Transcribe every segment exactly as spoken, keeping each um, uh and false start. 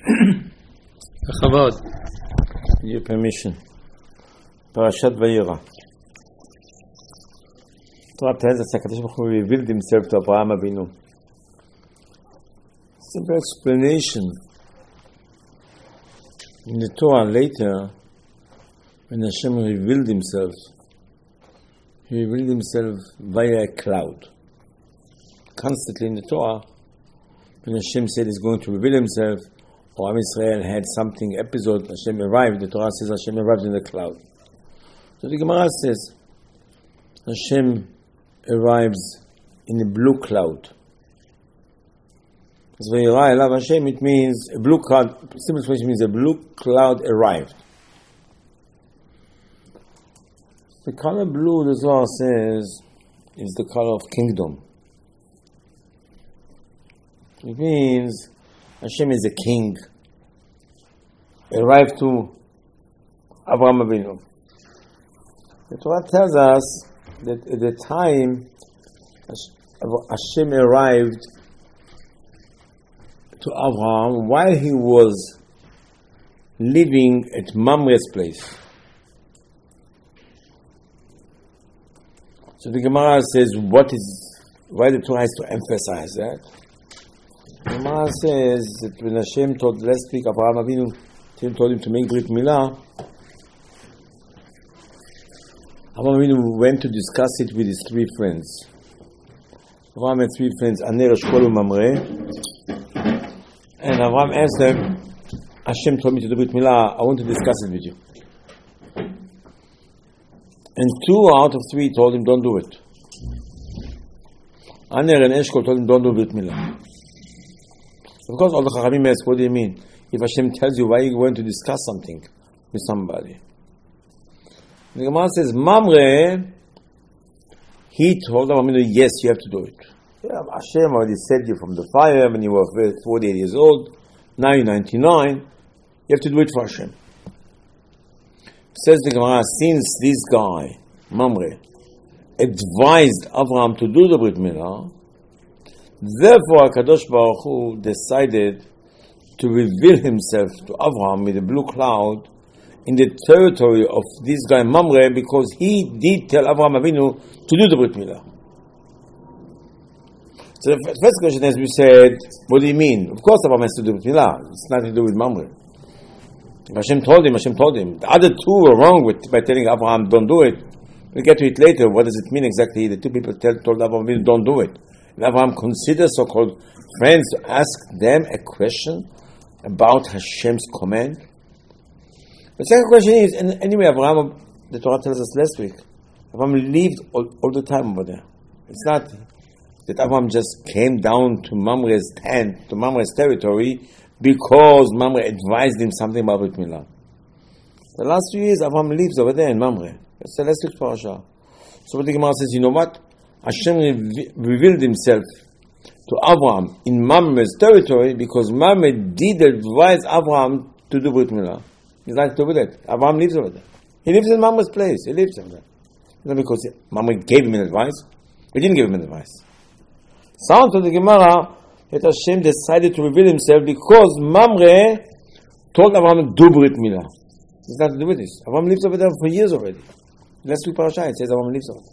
Chavod, your permission. Parashat Vayera. Torah tells us HaKadosh Baruch Hu revealed himself to Avraham Avinu. Simple explanation. In the Torah later, when Hashem revealed himself, he revealed himself via a cloud. Constantly in the Torah, when Hashem said he's going to reveal himself, or Am Yisrael had something episode, Hashem arrived, the Torah says Hashem arrived in the cloud. So the Gemara says, Hashem arrives in a blue cloud. So Vayera elav Hashem, it means, a blue cloud, simple explanation means a blue cloud arrived. The color blue, the Zohar says, is the color of kingdom. It means Hashem is a king. Arrived to Avraham Avinu. The Torah tells us that at the time Hashem arrived to Avraham while he was living at Mamre's place. So the Gemara says, what is, why the Torah has to emphasize that? The Gemara says that when Hashem told last week Avraham Avinu, Hashem told him to make Brit Milah, Avraham Avinu went to discuss it with his three friends. Avraham had three friends, Aner, Eshkol, and Mamre. And Avraham asked them, Hashem told me to do Brit Milah, I want to discuss it with you. And two out of three told him, don't do it. Aner and Eshkol told him, don't do Brit Milah. Of course, all the Chachamim ask, what do you mean? If Hashem tells you why you want to discuss something with somebody. The Gemara says, Mamre, he told him, yes, you have to do it. Yeah, Hashem already saved you from the fire when you were forty-eight years old. Now you're ninety-nine. You have to do it for Hashem. Says the Gemara, since this guy, Mamre, advised Avraham to do the Brit Milah, therefore HaKadosh Baruch Hu decided to reveal himself to Avraham with a blue cloud in the territory of this guy Mamre, because he did tell Avraham Avinu to do the Brit Milah. So the first question, as we said, what do you mean? Of course Avraham has to do Brit Milah. It's nothing to do with Mamre. Hashem told him, Hashem told him. The other two were wrong with, by telling Avraham, don't do it. We'll get to it later. What does it mean exactly? The two people tell, told Avraham Avinu, don't do it. And Avraham considered so-called friends to ask them a question about Hashem's command. The second question is, and anyway, Avraham, the Torah tells us last week, Avraham lived all, all the time over there. It's not that Avraham just came down to Mamre's tent, to Mamre's territory, because Mamre advised him something about Brit Milah. The last few years, Avraham lives over there in Mamre. That's the last week's parasha. So what the Gemara says, you know what? Hashem re- revealed himself to Avraham in Mamre's territory because Mamre did advise Avraham to do Brit Milah. He's like to do that. Avraham lives over there. He lives in Mamre's place. He lives over there. Not because Mamre gave him an advice. He didn't give him an advice. Sound to the Gemara that Hashem decided to reveal himself because Mamre told Avraham to do Brit Milah. It's nothing to do with this. Avraham lives over there for years already. Last week parasha it says Avraham lives over there.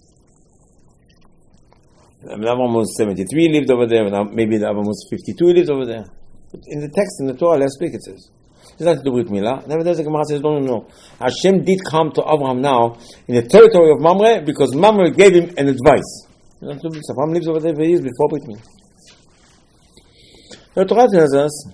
I mean, Avraham was seventy-three, he lived over there, and maybe Avraham was fifty-two, he lived over there. But in the text, in the Torah, last week it says. It's nothing to do with Milah. Nevertheless, the Gemara says, no, no, no. Hashem did come to Avraham now in the territory of Mamre because Mamre gave him an advice. Avraham lives over there for years before Brit Milah. The Torah tells us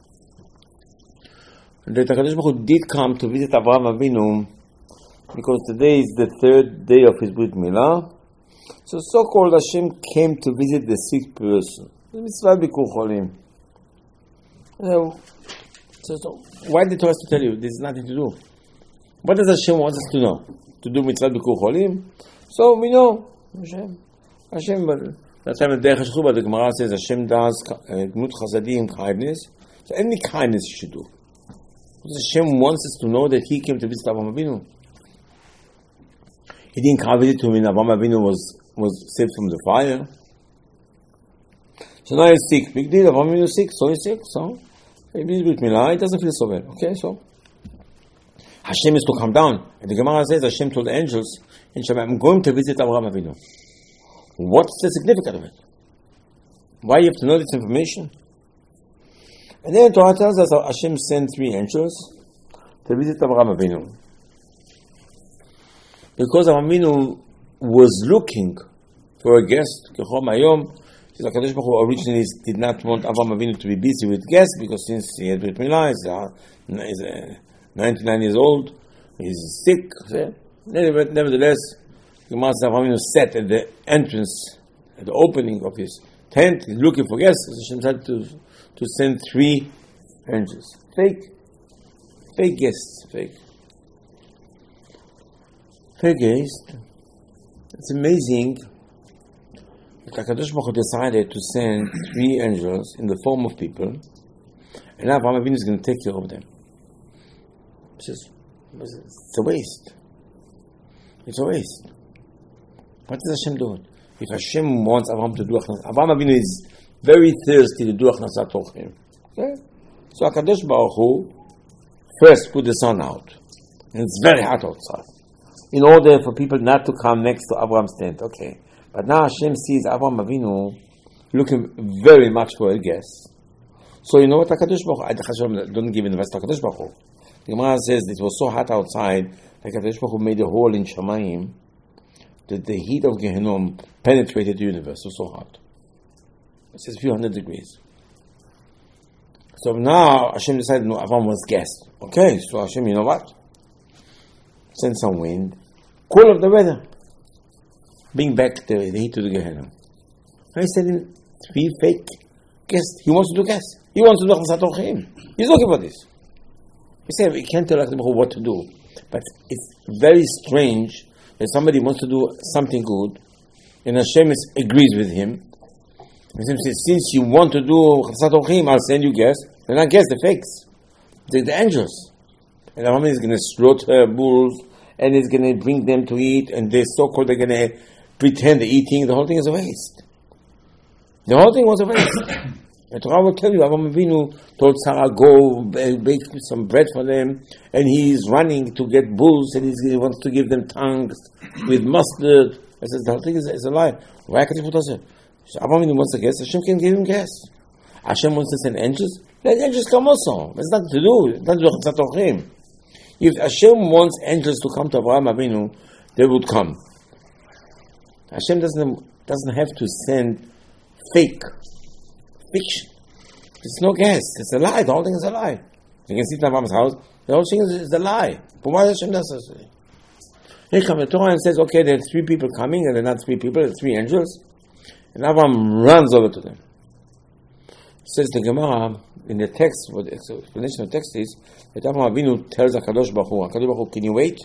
that HaKadosh Baruch Hu did come to visit Avraham Avinu because today is the third day of his Brit Milah. So so-called Hashem came to visit the sick person. The mitzvah Bikur Cholim. So, so why did the Torah to tell you? This is nothing to do. What does Hashem want us to know? To do mitzvah Bikur Cholim? So we know Hashem. Hashem, but that time in Derech HaShuba, the Gemara says Hashem does Gmut Chasadim, kindness. So any kindness you should do. Because Hashem wants us to know that He came to visit Avraham Avinu. He didn't come visit him when Avraham Avinu was was saved from the fire. So now he's sick. Big deal. Avraham Avinu is sick, so he's sick. So He means Brit Milah, he doesn't feel so bad. Okay, so Hashem is to come down. And the Gemara says Hashem told the angels in Shabbat, I'm going to visit Avraham Avinu. What's the significance of it? Why you have to know this information? And then Torah tells us that Hashem sent three angels to visit Avraham Avinu. Because Avraham Avinu was looking for a guest. Kechom Hayom, HaKadosh Baruch Hu originally did not want Avraham Avinu to be busy with guests because since he had Brit Milah, he's, uh, he's uh, ninety-nine years old, he's sick. So, nevertheless, Avraham Avinu sat at the entrance, at the opening of his tent, he's looking for guests. Hashem tried to, to send three angels. Fake. Fake guests. Fake. Fake guests. It's amazing that HaKadosh Baruch Hu decided to send three angels in the form of people, and now Avraham Avinu is going to take care of them. It's just, it's a waste. It's a waste. What is Hashem doing? If Hashem wants Avraham to do Achnasat, Avraham Avinu is very thirsty to do Achnasat Orchim. Okay? So HaKadosh Baruch Hu first put the sun out, and it's very hot outside, in order for people not to come next to Abraham's tent. Okay. But now Hashem sees Avraham Avinu looking very much for a guest. So you know what HaKadosh Baruch Hu, don't give in the rest of HaKadosh Baruch Hu. The Gemara says it was so hot outside that HaKadosh Baruch Hu made a hole in Shamayim that the heat of Gehinnom penetrated the universe. It was so hot. It says a few hundred degrees. So now Hashem decided, no, Avraham was guest. Okay, so Hashem, you know what? Send some wind, cool off the weather, bring back the, the heat to the Gehenna. I said in three fake guests. He wants to do guests. He wants to do Achnasat Orchim. He's looking for this. He said, we can't tell HaKadosh what to do. But it's very strange that somebody wants to do something good, and Hashem is, agrees with him. Hashem says, since you want to do Achnasat Orchim, I'll send you guests. They're not guests, they're fakes. They're the angels. And the Avraham is going to slaughter bulls, and he's going to bring them to eat, and they so-called they're going to pretend they're eating. The whole thing is a waste. The whole thing was a waste. The Torah will tell you, Avraham Avinu told Sarah, go bake some bread for them, and he's running to get bulls, and he's, he wants to give them tongues with mustard. I said, the whole thing is, is a lie. Why can't you put us? So Avraham Avinu wants a guest, Hashem can give him guests. Hashem wants to send angels, let angels come also. There's nothing to do. Not do Achnasat Orchim. If Hashem wants angels to come to Avraham Avinu, they would come. Hashem doesn't doesn't have to send fake fiction. It's no guess. It's a lie. The whole thing is a lie. You can see it in Abraham's house. The whole thing is, is a lie. But why Hashem does this? Here comes the Torah and says, okay, there are three people coming, and they're not three people, they're three angels. And Abraham runs over to them. Says the Gemara in the text, what the explanation of the text is, that Avraham Avinu tells HaKadosh Baruch Hu, HaKadosh Baruch Hu, can you wait?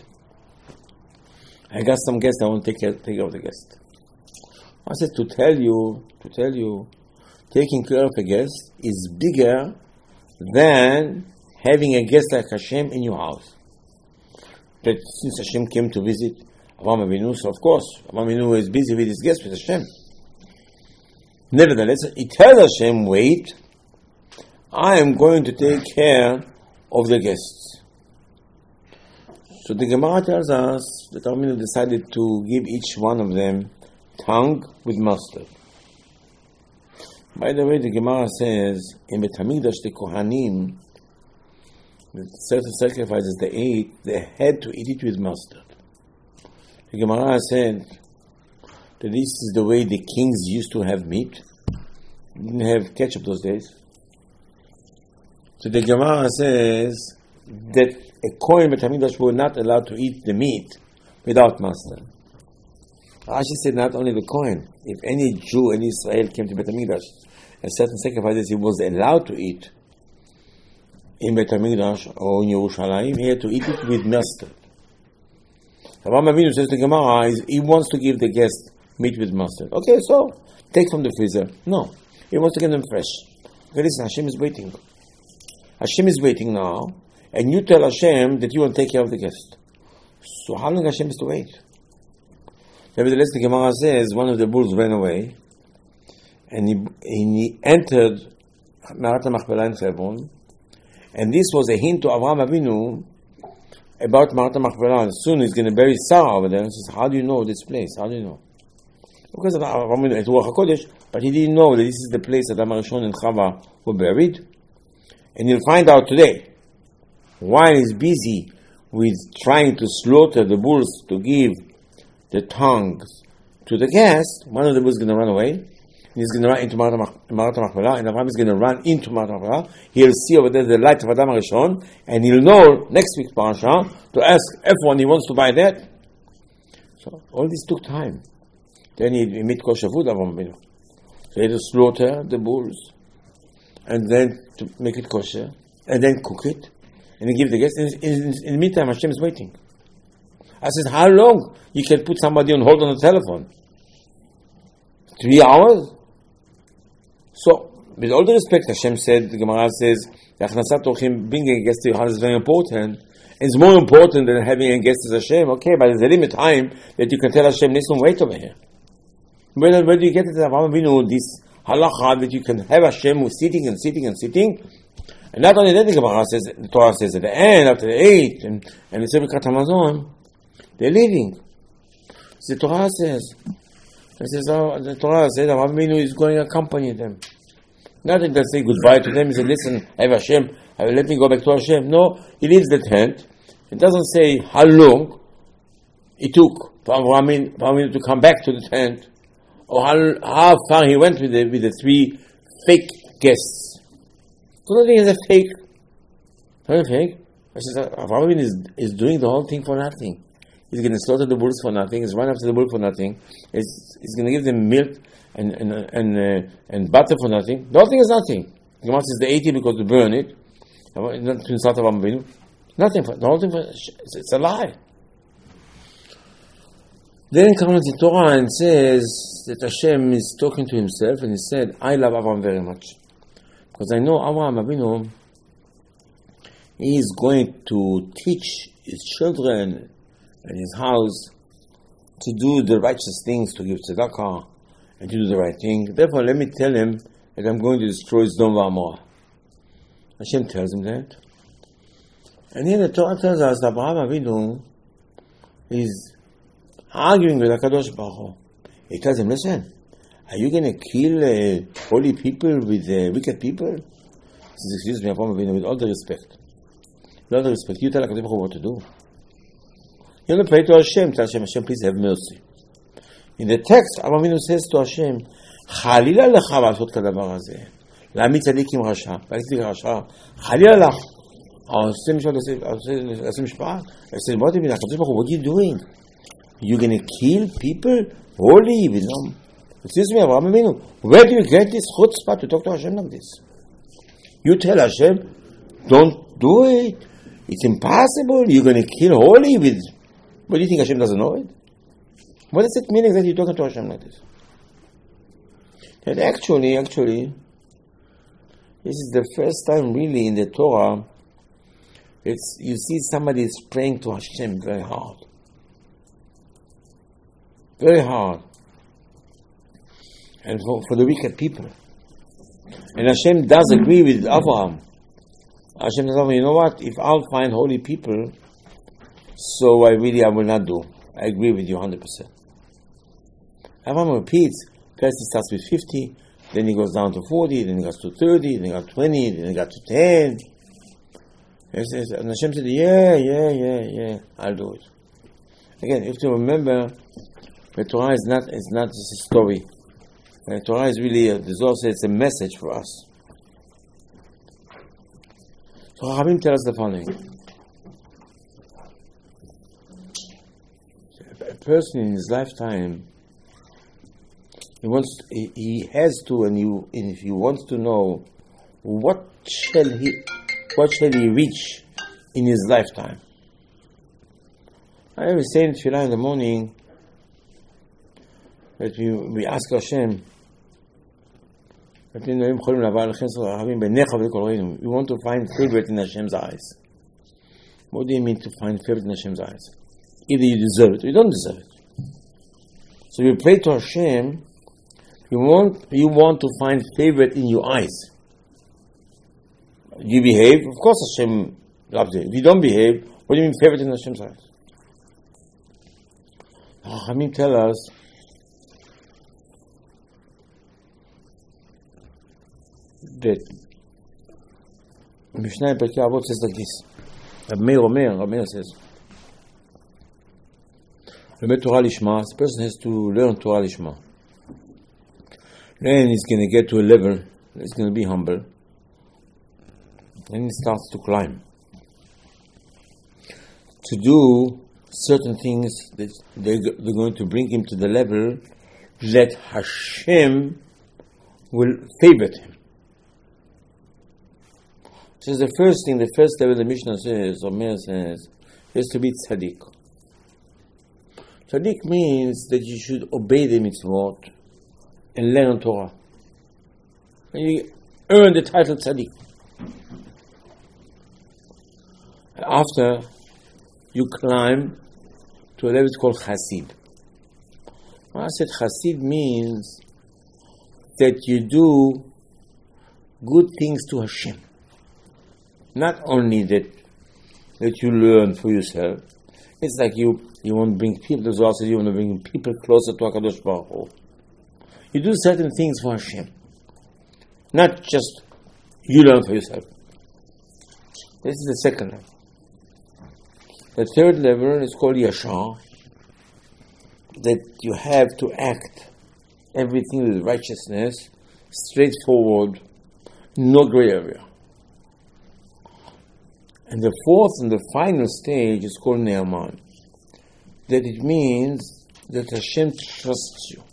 I got some guests, I want to take care, take care of the guest. I said, to tell you, to tell you, taking care of a guest is bigger than having a guest like Hashem in your house. That since Hashem came to visit Avraham Avinu, so of course, Avraham Avinu is busy with his guest, with Hashem. Nevertheless, he tells Hashem, wait, I am going to take care of the guests. So the Gemara tells us that Avraham decided to give each one of them tongue with mustard. By the way, the Gemara says, in Bet HaMikdash, the Kohanim, the certain sacrifices they ate, they had to eat it with mustard. The Gemara said that this is the way the kings used to have meat. They didn't have ketchup those days. So the Gemara says that a Kohen Bet HaMikdash were not allowed to eat the meat without mustard. Rashi said not only the Kohen, if any Jew in Israel came to Bet HaMikdash, and certain sacrifices he was allowed to eat in Bet HaMikdash or in Yerushalayim, he had to eat it with mustard. Avraham Avinu says to Gemara, he wants to give the guest meat with mustard. Okay, so take from the freezer. No, he wants to get them fresh. Okay, listen, Hashem is waiting. Hashem is waiting now, and you tell Hashem that you want to take care of the guest. So how long Hashem is to wait? Nevertheless, the Gemara says one of the bulls ran away, and he, and he entered Me'arat HaMachpelah in Hebron, And this was a hint to Avraham Avinu about Marat HaMachpelah. Soon he's going to bury Sarah over there. He says, how do you know this place? How do you know? Because of Avraham Avinu at Ruach HaKodesh, but he didn't know that this is the place that Adam HaRishon and Chava were buried. And you'll find out today, while he's busy with trying to slaughter the bulls to give the tongues to the guest, one of the bulls is going to run away. He's going to run into Marat HaMachpelah, and Avraham is going to run into Marat HaMachpelah. He'll see over there the light of Adam HaRishon, and he'll know next week's parasha to ask everyone he wants to buy that. So all this took time. Then he meet kosher food, Avraham Avinu. So he had to slaughter the bulls, and then to make it kosher, and then cook it, and then give the guests. In, in, in the meantime, Hashem is waiting. I said, how long you can put somebody on hold on the telephone? Three hours? So, with all the respect, Hashem said, the Gemara says, bringing a guest to your house is very important. It's more important than having a guest as Hashem. Okay, but there's a limit time that you can tell Hashem, listen, wait over here. Where, where do you get it? Avraham Avinu, this halacha that you can have Hashem sitting and sitting and sitting. And not only that, the Gemara says, the Torah says at the end, after they ate, and, and the Birkat Hamazon, they're leaving. So the Torah says, it says, oh, the Torah says, Avraham Avinu is going to accompany them. Not that they say goodbye to them. He said, listen, I have Hashem, I will let me go back to Hashem. No, he leaves the tent. It doesn't say how long it took for Avraham Avinu to come back to the tent, or how, how far he went with the, with the three fake guests. So nothing is a fake. Not a fake. I said, Avraham Avinu is, is doing the whole thing for nothing. He's going to slaughter the bulls for nothing. He's run after the bull for nothing. He's, he's going to give them milk and and and, uh, and butter for nothing. The whole thing is nothing. The Gemara says they ate it because they burn it. Nothing. For, the whole thing for, it's, it's a lie. Then comes the Torah and says that Hashem is talking to himself, and he said, I love Avraham very much. Because I know Avraham Avinu, he is going to teach his children and his house to do the righteous things, to give tzedakah, and to do the right thing. Therefore, let me tell him that I'm going to destroy Sodom and Gomorrah. Hashem tells him that. And here the Torah tells us that Avraham Avinu is arguing with HaKadosh Baruch Hu. He tells him, listen, are you going to kill uh, holy people with uh, wicked people? He says, excuse me, Avraham Avinu, with all the respect. With all the respect, you tell HaKadosh Baruch Hu what to do. You want to pray to Hashem, tell Hashem, Hashem, please have mercy. In the text, Avraham Avinu says to Hashem, חלילה לך לעשות כדבר הזה, להעמיד צדיק עם רשע, להעמיד רשע, חלילה לך. עושה משפט, עושה משפט, עושה משפט, הקדוש ברוך הוא, what are you doing? You're going to kill people? Holy, wisdom. Excuse me, Avraham Avinu, where do you get this chutzpah to talk to Hashem like this? You tell Hashem, don't do it. It's impossible. You're going to kill holy with... What do you think Hashem doesn't know it? What does it mean exactly you're talking to Hashem like this? And actually, actually, this is the first time really in the Torah it's you see somebody is praying to Hashem very hard. Very hard. And for, for the wicked people. And Hashem does agree with Avraham. Hashem says, you know what? If I'll find holy people, so I really I will not do. I agree with you one hundred percent. Avraham repeats. First he starts with fifty, then he goes down to forty, then he goes to thirty, then he got twenty, then he got to ten. And Hashem said, yeah, yeah, yeah, yeah, I'll do it. Again, you have to remember, the Torah is not is not just a story. The Torah is really, the Zohar says it's a message for us. So Chachamim tell us the following. A person in his lifetime, he wants, he, he has to, and you, if he wants to know what shall he, what shall he reach in his lifetime. I was saying Tefillah in the morning that we, we ask Hashem, we want to find favorite in Hashem's eyes. What do you mean to find favorite in Hashem's eyes? Either you deserve it or you don't deserve it. So we pray to Hashem, you want, you want to find favorite in your eyes. You behave, of course Hashem loves you. If you don't behave, what do you mean favorite in Hashem's eyes? Chachamim tell us that Mishnah in Pirkei Avot says like this. Rab Meir Omer, Rab Meir says, Lemet Torah Lishma, the person has to learn Torah Lishma. Then he's going to get to a level, he's going to be humble. Then he starts to climb. To do certain things that they're, they're going to bring him to the level that Hashem will favor him. So the first thing, the first level the Mishnah says, or Meir says, is to be tzaddik. Tzaddik means that you should obey the mitzvot and learn Torah. And you earn the title tzaddik. After you climb to a level called Chassid. When I said Chassid means that you do good things to Hashem. Not only that that you learn for yourself. It's like you you want to bring people, there's also you want to bring people closer to HaKadosh Baruch Hu. You do certain things for Hashem. Not just you learn for yourself. This is the second level. The third level is called Yashar, that you have to act everything with righteousness, straightforward, no gray area. And the fourth and the final stage is called Ne'aman, that it means that Hashem trusts you.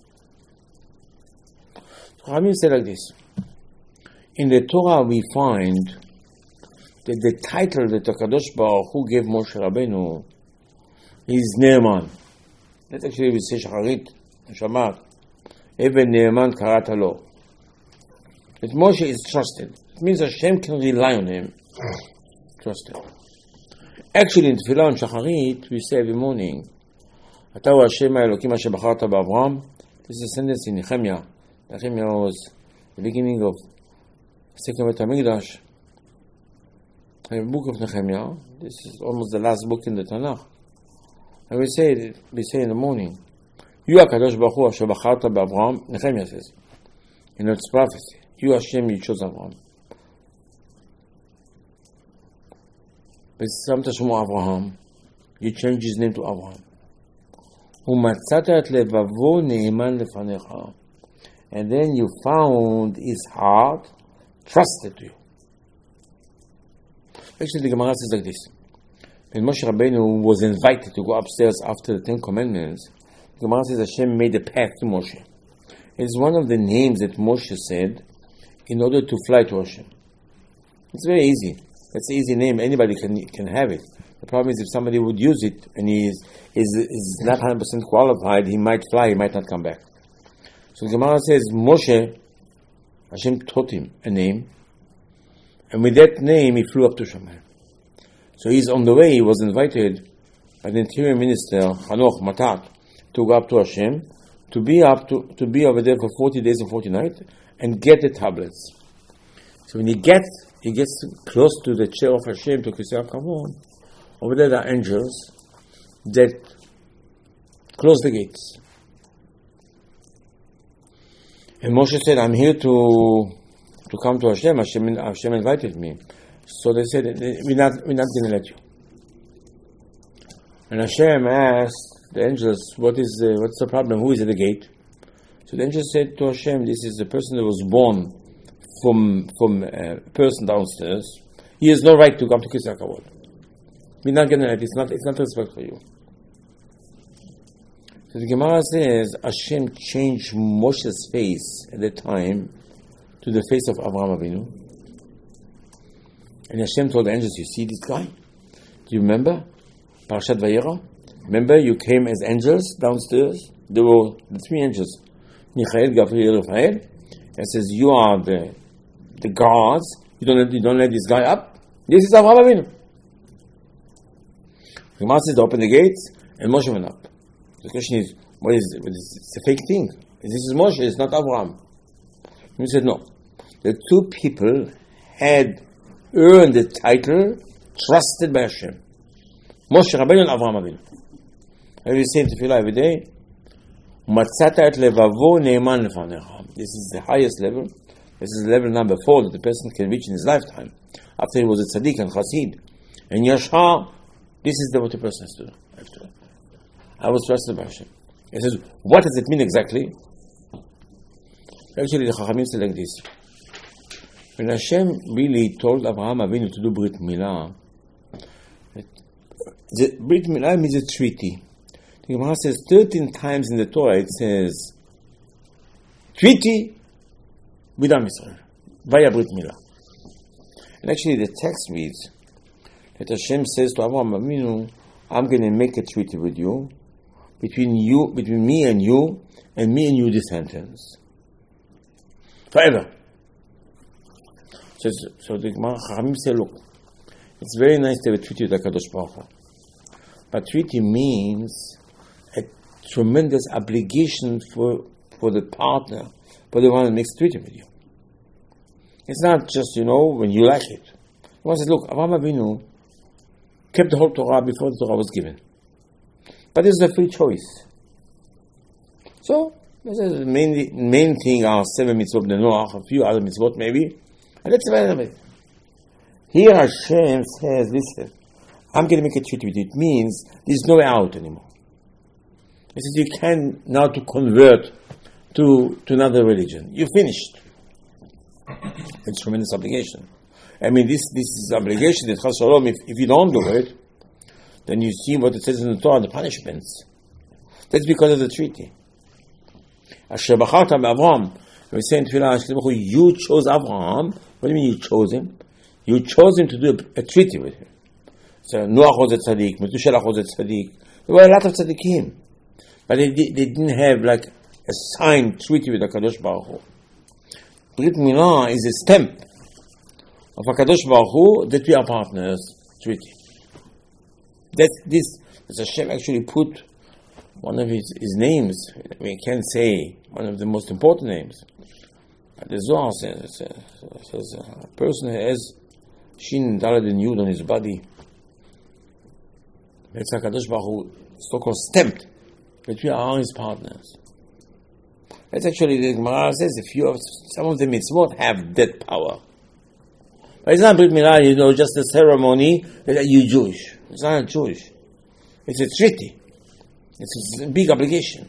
Chachamim say like this, in the Torah we find that the title that HaKadosh Baruch Hu gave Moshe Rabbeinu is Ne'aman. That's actually we say Shacharit, Shabbat. Even Ne'aman karata lo. That Moshe is trusted. It means Hashem can rely on him. Trusted. Actually in Tefillah and Shacharit we say every morning, Ata hu Hashem ha'elokim asher bacharta b'Avraham. This is a sentence in Nehemiah. Nehemiah was the beginning of Second Beit HaMikdash. The book of Nehemiah. This is almost the last book in the Tanakh. And we say, we say in the morning, You are Kadosh Baruch Hu asher bacharta b'Avraham. Nehemiah says, in its prophecy, You Hashem, you chose Avraham. ושמת שמו אברהם, you change his name to Avraham. ומצאת את לבבו נאמן לפניך. And then you found his heart trusted to you. Actually, the Gemara says like this. When Moshe Rabbeinu was invited to go upstairs after the Ten Commandments, the Gemara says Hashem made a path to Moshe. It's one of the names that Moshe said in order to fly to Hashem. It's very easy. That's an easy name. Anybody can can have it. The problem is if somebody would use it and he is is, is not one hundred percent qualified, he might fly, he might not come back. So the Gemara says, Moshe, Hashem taught him a name, and with that name he flew up to Shamayim. So he's on the way, he was invited by the Interior Minister, Hanoch Matat, to go up to Hashem, to be up to, to be over there for forty days and forty nights, and get the tablets. So when he gets He gets close to the chair of Hashem, to Kisei HaKavod. Over there, there are angels that close the gates. And Moshe said, I'm here to to come to Hashem. Hashem, Hashem invited me. So they said, we're not, we're not going to let you. And Hashem asked the angels, what is the, what's the problem? Who is at the gate? So the angels said to Hashem, this is the person that was born from from a person downstairs. He has no right to come to Kisei HaKavod. We're not going to let it. It's not, it's not respect for you. So the Gemara says, Hashem changed Moshe's face at the time to the face of Avraham Avinu. And Hashem told the angels, you see this guy? Do you remember? Parashat Vayera? Remember you came as angels downstairs? There were the three angels. Michael, Gabriel, Raphael. It says, you are the the guards. You don't let, you don't let this guy up. This is Avraham Avinu. The Gemara says, open the gates, and Moshe went up. The question is, what is it? It's a fake thing. This is Moshe, it's not Avraham. He said, no. The two people had earned the title trusted by Hashem. Moshe Rabbeinu and Avraham Avinu. And we say in Tefillah every day, Matzata et levavo ne'eman lefanecha. This is the highest level. This is level number four that the person can reach in his lifetime. After he was a tzaddik and chassid. And Yashar, this is the, what the person has to do. I, have to do. I was trusted by Hashem. He says, what does it mean exactly? Actually, the Chachamim say like this. When Hashem really told Avraham Avinu to do Brit Milah, the Brit Milah means a treaty. The Gemara says thirteen times in the Torah it says treaty with Am Yisrael via Brit Milah. And actually the text reads that Hashem says to Avraham Avinu, I'm going to make a treaty with you between you, between me and you, and me and you descendants. Forever. So, so the Gemara Chachamim say, look, it's very nice to have a treaty with HaKadosh Baruch Hu. But treaty means a tremendous obligation for, for the partner, for the one that makes a treaty with you. It's not just, you know, when you like it. The one says, look, Avraham Avinu kept the whole Torah before the Torah was given. But this is a free choice. So, this is the main, main thing are seven mitzvot b'nei Noach, a few other mitzvot maybe, and that's about it. Here Hashem says, listen, I'm going to make a treaty with you. It means there's no way out anymore. It says you can now to convert to, to another religion. You're finished. It's a tremendous obligation. I mean, this this is obligation that Chas Shalom, if, if you don't do it, then you see what it says in the Torah, the punishments. That's because of the treaty. Asher bacharta be'Avraham. We say in Tefillah, you chose Avraham. What do you mean you chose him? You chose him to do a, a treaty with him. So Noach was a tzaddik, Methuselah was a tzaddik. There were a lot of tzaddikim. But they, they didn't have like a signed treaty with HaKadosh Baruch Hu. Brit Milah is a stamp of HaKadosh Baruch Hu that we are partners treaty. That this, that Hashem actually put one of his, his names, we can't say one of the most important names. But the Zohar says, says, says a person has Shin Daled and Yud on his body. That's HaKadosh Baruch Hu, so-called stamped that we are his partners. That's actually the Gemara says a few of some of the mitzvot have that power. But it's not Brit Milah, you know, just a ceremony that you're Jewish. It's not Jewish. It's a treaty. It's a big obligation.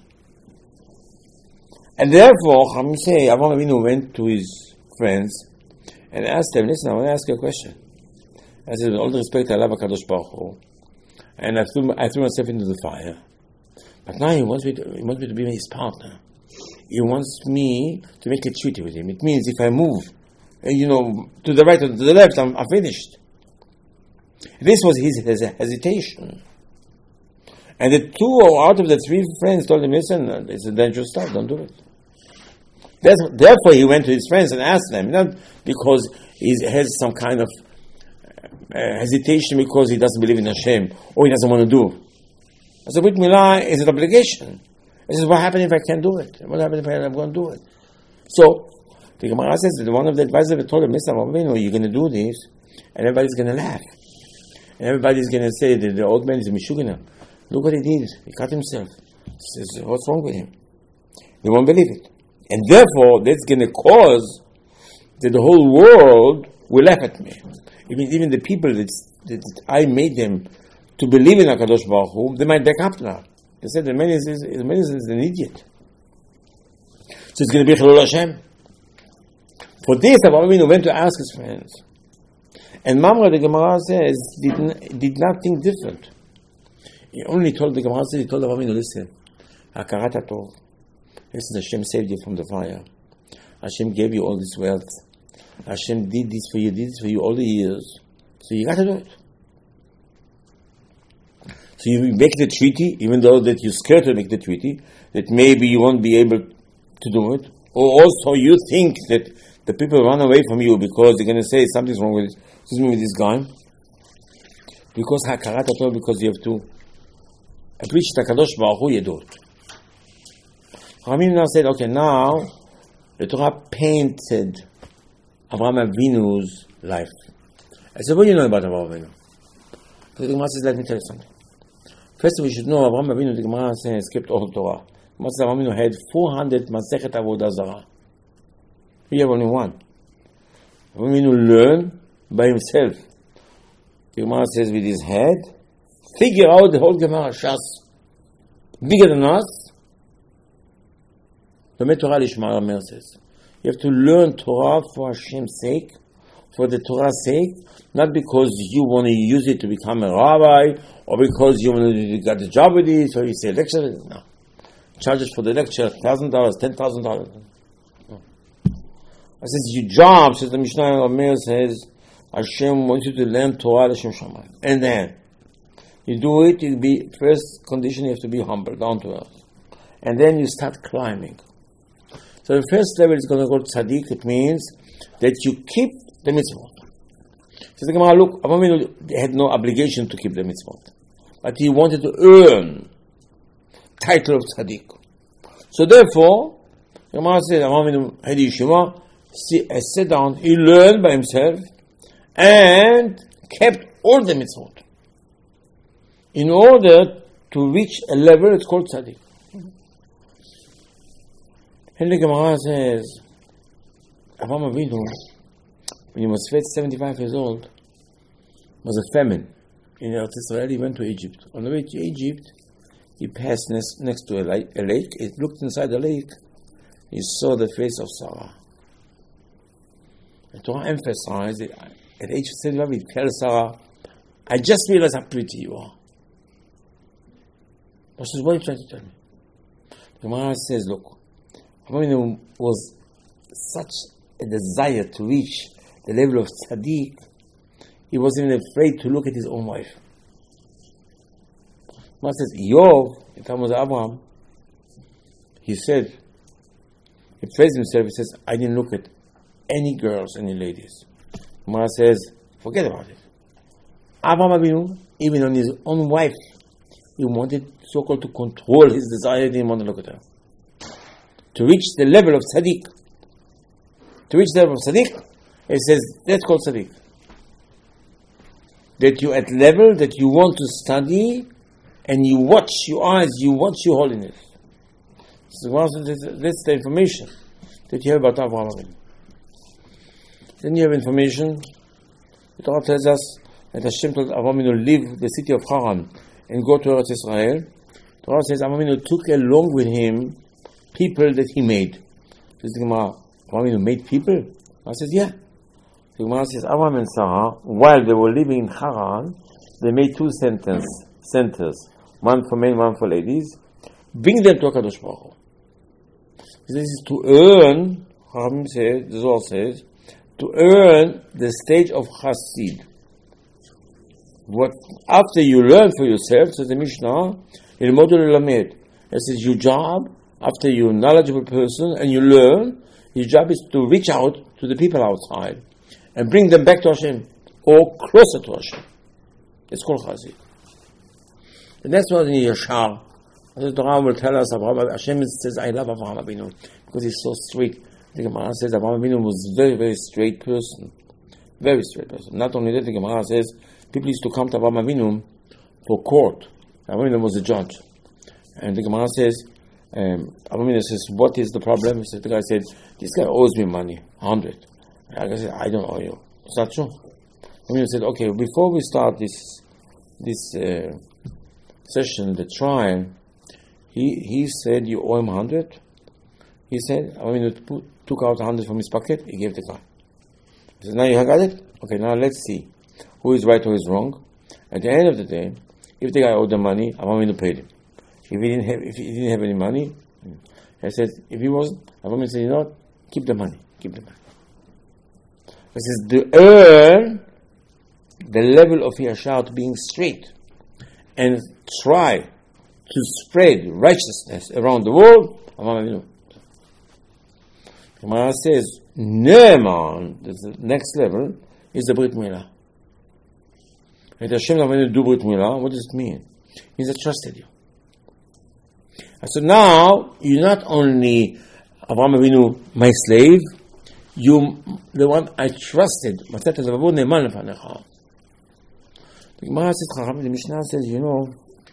And therefore, Chachamim say, Avraham Avinu went to his friends and asked them, listen, I want to ask you a question. I said, with all the respect, I love HaKadosh Baruch Hu, and I threw, I threw myself into the fire. But now he wants me to, he wants me to be his partner. He wants me to make a treaty with him. It means if I move, you know, to the right or to the left, I'm, I'm finished. This was his, his hesitation. And the two out of the three friends told him, listen, it's a dangerous stuff, don't do it. That's, therefore, he went to his friends and asked them, not because he has some kind of uh, hesitation because he doesn't believe in Hashem or he doesn't want to do. So Brit Milah is an obligation. He says, what happens if I can't do it? What happens if I'm going to do it? So, the Gemara says that one of the advisors told him, listen, you're going to do this, and everybody's going to laugh. And everybody's going to say that the old man is a Mishugana. Look what he did. He cut himself. He says, what's wrong with him? They won't believe it. And therefore, that's going to cause that the whole world will laugh at me. It means even the people that, that I made them to believe in HaKadosh Baruch Hu, they might back up now. They said the man is, the man is an idiot. So it's going to be Chilul Hashem. For this, Avraham Avinu went to ask his friends. And Mamre, the Gemara says, did, n- did not think different. He only told the Gemara, he told Avraham Avinu, listen, Hakarat Hatov. Listen, Hashem saved you from the fire. Hashem gave you all this wealth. Hashem did this for you, did this for you all the years. So you got to do it. So you make the treaty, even though that you're scared to make the treaty, that maybe you won't be able to do it. Or also you think that the people run away from you because they're going to say something's wrong with, excuse me, with this guy. Because Hakarat Hatov, because you have to preach the HaKadosh Baruch Hu, you do it. Chachamim now said, okay, now the Torah painted Avraham Avinu's life. I said, what do you know about Avraham Avinu? So the Gemara says, let me tell you something. First of all, you should know Avraham Avinu, the Gemara says, kept all Torah. The Gemara says Avraham Avinu had four hundred Masechet Avodah Zarah. We have only one. Avraham Avinu learned by himself. The Gemara says, with his head, figure out the whole Gemara, Shas, bigger than us. The Torah Lishma Rameir says, you have to learn Torah for Hashem's sake, for the Torah's sake, not because you want to use it to become a rabbi, or because you want to get a job with it, so you say lecture. No. Charges for the lecture one thousand dollars, ten thousand dollars. No. I says, your job, says the Mishnah Rameir says, Hashem wants you to learn Torah L'Shem Shamayim. And then, you do it, you be, first condition, you have to be humble, down to earth. And then you start climbing. So the first level is going to go to tzaddik. It means that you keep the mitzvot. So the Gemara, look, Avraham Avinu had no obligation to keep the mitzvot, but he wanted to earn title of tzaddik. So therefore, the Gemara said, Avraham Avinu had yeshiva, sat down, he learned by himself, and kept all the mitzvot in order to reach a level it's called tzaddik. And the Gemara says, Avraham Avinu, when he was seventy-five years old, was a famine in Eretz Israel. He went to Egypt. On the way to Egypt, he passed next, next to a lake, a lake. He looked inside the lake. He saw the face of Sarah. The Torah emphasized that at age seventy-five, he tells Sarah, I just realized how pretty you are. But she says, what are you trying to tell me? The Gemara says, look, Avraham was such a desire to reach the level of tzaddik, he wasn't even afraid to look at his own wife. Gemara says, Yov, in time of Abraham, he said, he praised himself, he says, I didn't look at any girls, any ladies. Gemara says, forget about it. Avraham Avinu, even on his own wife, he wanted so-called to control his desire, he didn't want to look at her. To reach the level of tzaddik, to reach the level of tzaddik, it says, that's called tzaddik. That you at level that you want to study, and you watch your eyes, you watch your holiness. So that's the information that you have about Avraham Avinu. Then you have information, the Torah tells us that Hashem told Avraham Avinu leave the city of Haran and go to Eretz Israel. The Torah says Avraham Avinu took along with him people that he made. Says the Gemara, Avraham Avinu made people? I says, yeah. The Gemara says, Avraham and Sarah, while they were living in Haran, they made two centers, centers, one for men, one for ladies. Bring them to HaKadosh Baruch Hu. This is to earn, Avraham says, the Zohar says, to earn the stage of Hasid. What after you learn for yourself, says the Mishnah, il modul lamed. It says your job, after you're a knowledgeable person and you learn, your job is to reach out to the people outside and bring them back to Hashem or closer to Hashem. It's called Chazid. And that's what in Yashar, the Torah will tell us about Hashem says, I love Avraham Avinu because he's so straight. The Gemara says Avraham Avinu was a very, very straight person. Very straight person. Not only that, the Gemara says people used to come to Avraham Avinu for court. Avraham Avinu was a judge. And the Gemara says, um, Avraham Avinu says, what is the problem? He said, the guy said, this guy owes me money, a hundred. The guy said, I don't owe you. It's not true. Avraham Avinu said, okay, before we start this this uh, session, the trial, he he said, you owe him a hundred. He said, Avraham Avinu took out a hundred from his pocket, he gave the guy. He said, now you got it? Okay, now let's see who is right, who is wrong. At the end of the day, if the guy owed the money, Avraham Avinu paid him. If he didn't have, if he didn't have any money, I said, if he wasn't, Avraham Avinu said, you know what? Keep the money, keep the money. This is to earn the level of Yashar to being straight and try to spread righteousness around the world. Avraham Avinu. The Gemara says, Ne'eman, the next level, is the Brit Milah. And Hashem Avinu do Brit Milah, what does it mean? It means I trusted you. And so now, you're not only Avraham Avinu, my slave, You, the one I trusted. The Gemara says, the Mishnah says, you know,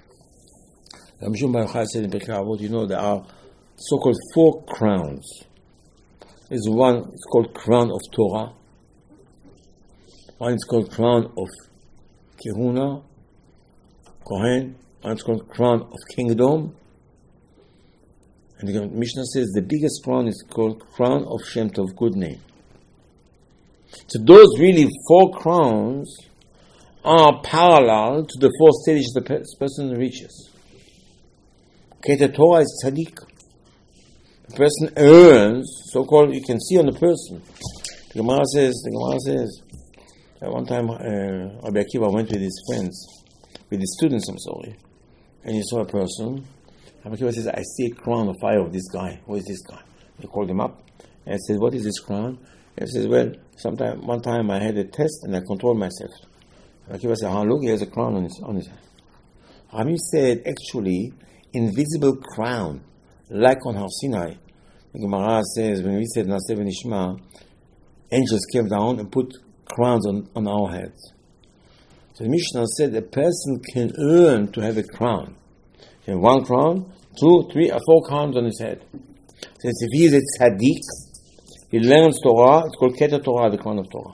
you know, there are so-called four crowns. There's one, it's called crown of Torah. One is called crown of Kehuna, Kohen. One is called crown of kingdom. And the Mishnah says the biggest crown is called crown of Shem Tov, good name. So those really four crowns are parallel to the four stages the person reaches. Okay, the Torah is tzaddik. The person earns, so-called, you can see on the person. The Gemara says, the Gemara says, at one time, uh, Rabbi Akiva went with his friends, with his students, I'm sorry, and he saw a person. Rabbi Akiva says, I see a crown of fire of this guy. Who is this guy? He called him up, and he says, what is this crown? And he says, well, sometime, one time I had a test, and I controlled myself. Rabbi Akiva said, oh, look, he has a crown on his, on his head. Rabbi said, actually, invisible crown, like on Har Sinai. The Gemara says, when we said Naseh v'Nishma, angels came down and put crowns on, on our heads. So the Mishnah said a person can earn to have a crown. He has one crown, two, three, or four crowns on his head. So if he is a tzaddik, he learns Torah, it's called Keter Torah, the crown of Torah.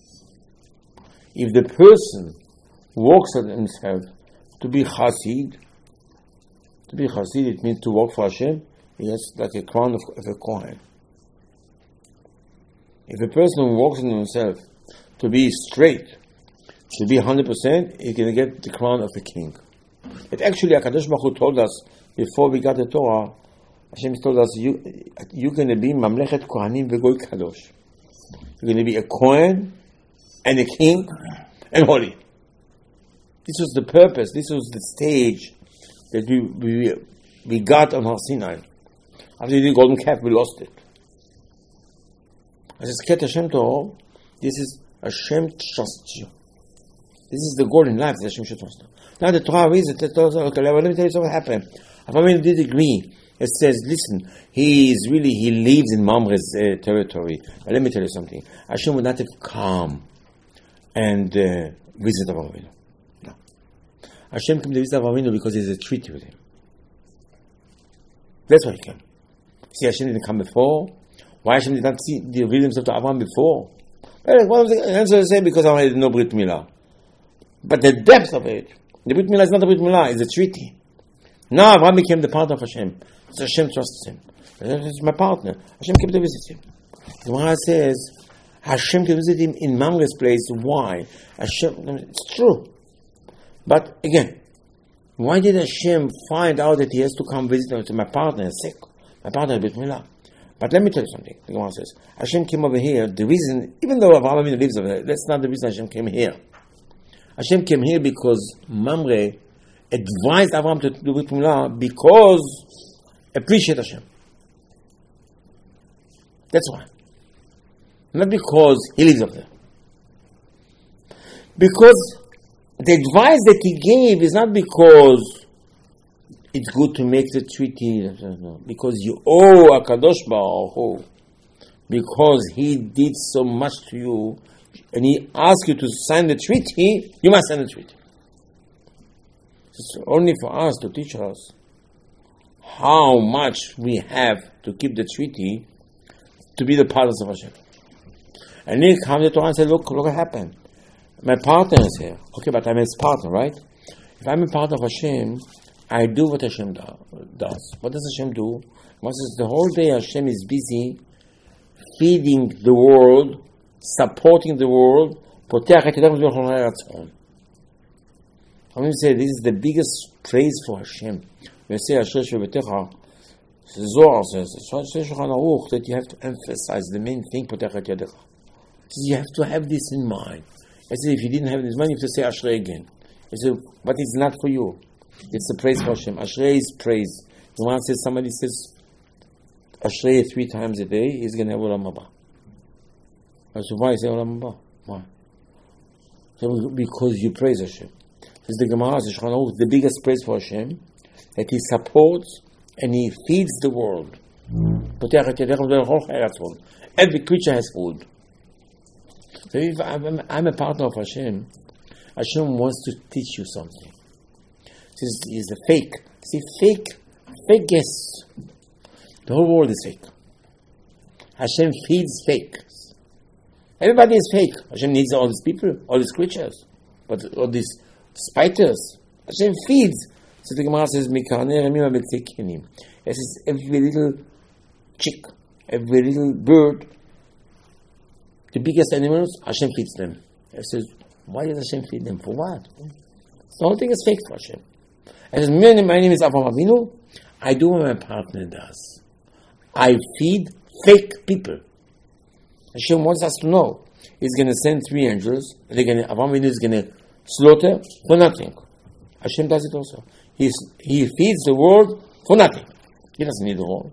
If the person works on himself to be chassid, to be chassid, it means to work for Hashem, he has like a crown of, of a Kohen. If a person works on himself to be straight, to be one hundred percent, he can get the crown of a king. But actually, HaKadosh Baruch Hu told us, before we got the Torah, Hashem told us, you, you're going to be Mamlechet Kohanim V'Goy Kadosh. You're going to be a Kohen, and a king, and holy. This was the purpose, this was the stage that we we, we got on Har Sinai. After we did golden calf, we lost it. I said, Ket Hashem Torah, this is Hashem trusts you. This is the goal in life that Hashem should trust you. Now the Torah reads it, okay, let me tell you what happened. Avraham did agree. It says, listen, he is really, he lives in Mamre's uh, territory. But let me tell you something. Hashem would not have come and uh, visit Avraham. No. Hashem came to visit Avraham because there's a treaty with him. That's why he came. See, Hashem didn't come before. Why Hashem did not see, reveal himself to Avraham before? Well, what was the answer to say? Because Avraham had no Brit Milah. But the depth of it, the Brit Milah is not a Brit Milah, it's a treaty. Now Avraham became the partner of Hashem. So Hashem trusts him. He's my partner. Hashem came to visit him. The Gemara says, Hashem came to visit him in Mamre's place. Why? Hashem, it's true. But again, why did Hashem find out that he has to come visit him? To my partner is sick. My partner is Brit Milah. But let me tell you something. The Gemara says, Hashem came over here. The reason, even though Avraham lives over there, that's not the reason Hashem came here. Hashem came here because Mamre advised Avraham to do Brit Milah because appreciate Hashem. That's why. Not because he lives up there. Because the advice that he gave is not because it's good to make the treaty. No. Because you owe HaKadosh Baruch Hu. Because he did so much to you and he asked you to sign the treaty, you must sign the treaty. It's only for us to teach us how much we have to keep the treaty to be the partners of Hashem. And then comes the Torah and says, look, look what happened. My partner is here. Okay, but I'm his partner, right? If I'm a partner of Hashem, I do what Hashem do, does. What does Hashem do? What says the whole day Hashem is busy feeding the world, supporting the world. I'm going to say this is the biggest praise for Hashem. We say Asher Shebetecha, Zohar says, that you have to emphasize the main thing, you have to have this in mind. I said, if you didn't have this in mind, you have to say Ashrei again. I said, but it's not for you. It's a praise for Hashem. Ashrei is praise. The one says, somebody says Ashrei three times a day, he's going to have Olam Haba. I said, why say Olam Haba? Why? So, because you praise Hashem. Says the Gemara, the biggest praise for Hashem, that he supports and he feeds the world. Every creature has food. So if I'm, I'm a partner of Hashem, Hashem wants to teach you something. This is a fake. See, fake, fake guests. The whole world is fake. Hashem feeds fakes. Everybody is fake. Hashem needs all these people, all these creatures, but all these spiders. Hashem feeds. So the Gemara says, it says every little chick, every little bird, the biggest animals, Hashem feeds them. It says, why does Hashem feed them? For what? The whole thing is fake for Hashem. It says, my name is Avraham Avinu. I do what my partner does. I feed fake people. Hashem wants us to know. He's going to send three angels. They're going to, Avraham Avinu is going to slaughter for nothing. Hashem does it also. He's, he feeds the world for nothing. He doesn't need the world.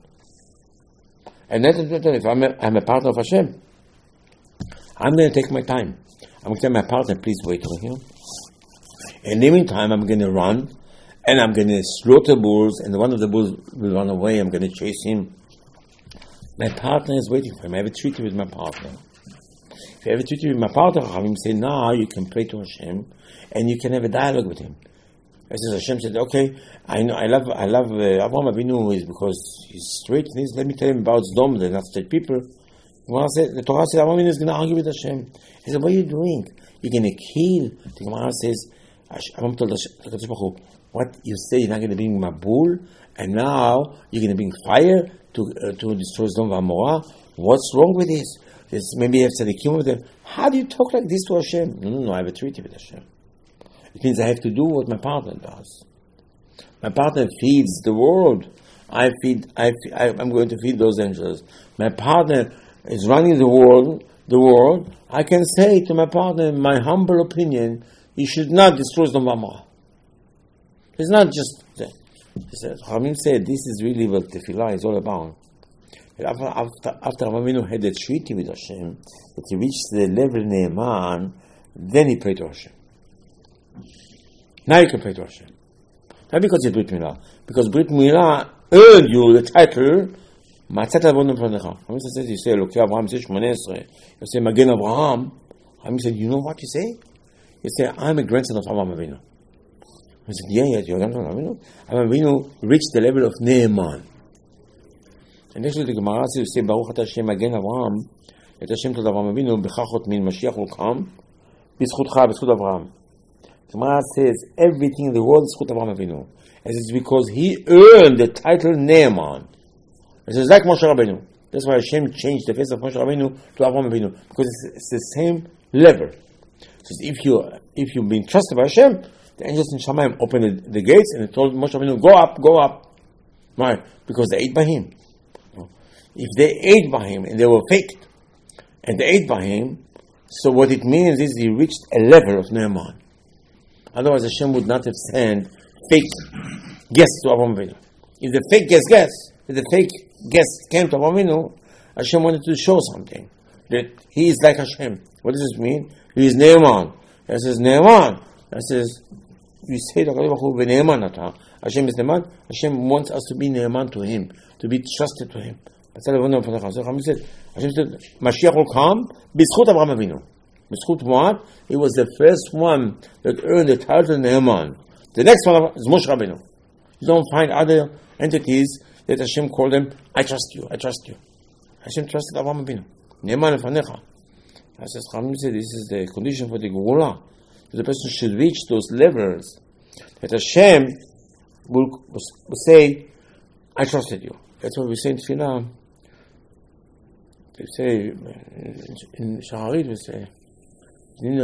And then if I'm a, I'm a partner of Hashem, I'm going to take my time. I'm going to tell my partner, please wait over here. In the meantime, I'm going to run, and I'm going to slaughter bulls, and one of the bulls will run away. I'm going to chase him. My partner is waiting for him. I have a treaty with my partner. If you have a treaty with my partner, Chachamim say, now you can pray to Hashem, and you can have a dialogue with him. As Hashem said, okay, I know, I love, I love uh, Avraham Avinu is because he's straight. And he's, let me tell him about Sdom, they're not straight people. The Torah said Avraham Avinu is going to argue with Hashem. He said, what are you doing? You're going to kill. The Gemara says, Avraham told Hashem, what you say, you're not going to bring my bull, and now you're going to bring fire to uh, to destroy Sdom and Gomorrah. What's wrong with this? There's, maybe you have tzaddikim with them. How do you talk like this to Hashem? No, no, no, I have a treaty with Hashem. It means I have to do what my partner does. My partner feeds the world. I feed. I, I, I'm going to feed those angels. My partner is running the world. The world. I can say to my partner, in my humble opinion, you should not destroy the Gomorrah. It's not just. Chachamim said this is really what tefillah is all about. After after, after Avinu had a treaty with Hashem, that he reached the level Naaman, then he prayed to Hashem. Now you can pray to Hashem. Not because it's Brit Milah. Because Brit Milah earned you the title, Matzat Avonu Panecha. Chachamim says, you say, Elokei Avraham, you say, Shmoneh Esrei. You say, Magen Avraham. Chachamim said, you know what you say? You say, I'm a grandson of Avraham Avinu. I said, yeah, yeah, you're a grandson of Avinu. Avraham Avinu reached the level of Naaman. And next to the Gemara says, you say, Baruch Ata Hashem Magen Avraham, that Hashem told Avraham Avinu, Bechachot min Mashiach will come, B'zchutcha, b'zchut Avraham. The Gemara says, everything in the world is Zchut Avraham Avinu. And it's because he earned the title Naaman. It is like Moshe Rabbeinu. That's why Hashem changed the face of Moshe Rabbeinu to Avraham Avinu. Because it's, it's the same level. So if, you, if you've been trusted by Hashem, the angels in Shamayim opened the, the gates and they told Moshe Rabbeinu, go up, go up. Why? Because they ate by him. If they ate by him and they were faked, and they ate by him, so what it means is he reached a level of Naaman. Otherwise Hashem would not have sent fake guests to Avraham Avinu. If the fake guest guests, if the fake guests came to Avraham Avinu, Hashem wanted to show something. That he is like Hashem. What does this mean? He is Naaman. That says Naaman. That says, you say to Naaman. Hashem is Naaman. Hashem wants us to be Naaman to him, to be trusted to him. So Hashem said, Hashem said, Mashiach will come, B'zchut Avraham Avinu. B'zchut what? He was the first one that earned the title Naaman. The next one is Moshe Rabbeinu. You don't find other entities that Hashem called them, I trust you, I trust you. Hashem trusted Avraham Avinu. Naaman lefanecha. As Chachamim said, this is the condition for the Geula. The person should reach those levels that Hashem will, will say, I trusted you. That's what we say in Tefillah. They say, in Shacharit, we say, we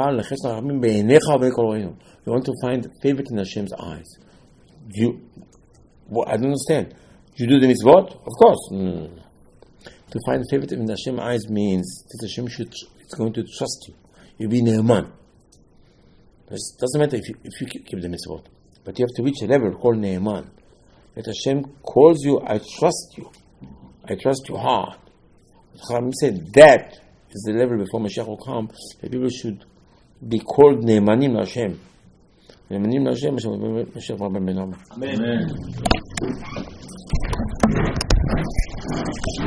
want to find favor in Hashem's eyes. You, well, I don't understand. You do the mitzvot? Of course. Mm. To find favor in Hashem's eyes means that Hashem should, is going to trust you. You'll be Naaman. It doesn't matter if you, if you keep the mitzvot. But you have to reach a level called Naaman. That Hashem calls you, I trust you. I trust you hard. Chachamim said that is the level before Mashiach will come. That people should be called Ne'emanim LaHashem. Ne'emanim LaHashem, Mashiach will be Amen.